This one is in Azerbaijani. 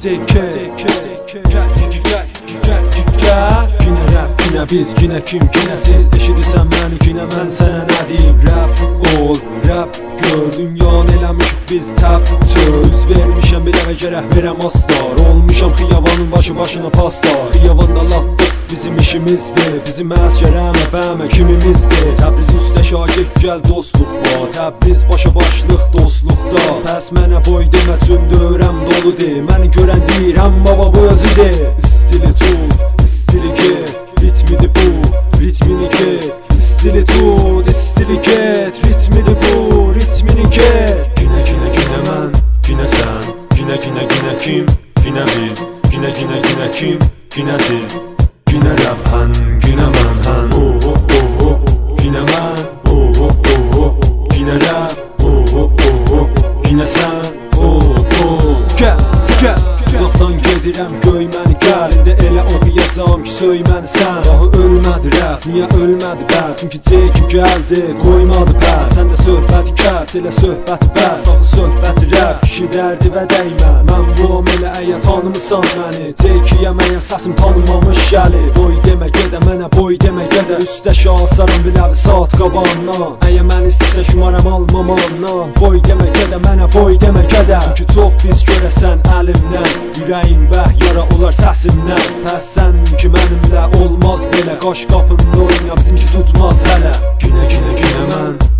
Günə rap, günə biz, günə kim, günə siz. Eşidirsən məni, günə mən sənə nə deyim. Rap ol, rap gör, dünyanı eləmişik biz tap çöz. Vermişəm bir əvə gərək verəm aslar. Olmuşam xiyavanın başına paslar. Xiyavanda latdıq bizim işimizdir. Bizim əskərəmə bəmə kimimizdir. Təbriz üstə şagird gəl dostluqla. Təbriz başa başlıq dostluqda. Pəs mənə boy demə çün dörəm doludur. Məni görən deyirəm baba bu özüdür. İstili tut, istili get, ritmidi bu, ritmini get. İstili tut, istili get, ritmidi bu, ritmini get. Günə günə günə mən, günə sən, günə günə günə kim, günə biz, günə günə günə kim, günə siz. Günə rap sən, günə mən sən, günə mən, günə rap, günə sən, gəl, uzaqdan gedirəm göy məni gəl. İndi elə oxuyacam ki söy məni sən. Ahı ölmədi rap, niyə ölmədi bəl? Çünki çəkib gəldi, qoymadı bəl. Sən də söhbəti kəs, elə söhbəti bəs. Axı söhbəti rap, kişi dərdi və dəymən. Mən buam elə əyə tanımısan məni. Çəkiyəm əyə səsim tanımamış gəlir. Boy demə gedə, mənə boy demə gedə. Üstə şahsarım biləvi saat qabandan. Əyə mən istəsə şumaram almamandan. Boy demə gedə, mənə boy demə gedə. Çünki çox pis görəsən əlimdən. Ürəyim bəh yara olar səsimdən. Pəs səninki mənimlə olmaz belə. Qaş qapında oyna bizimki tutmaz hələ. Günə günə günə mən,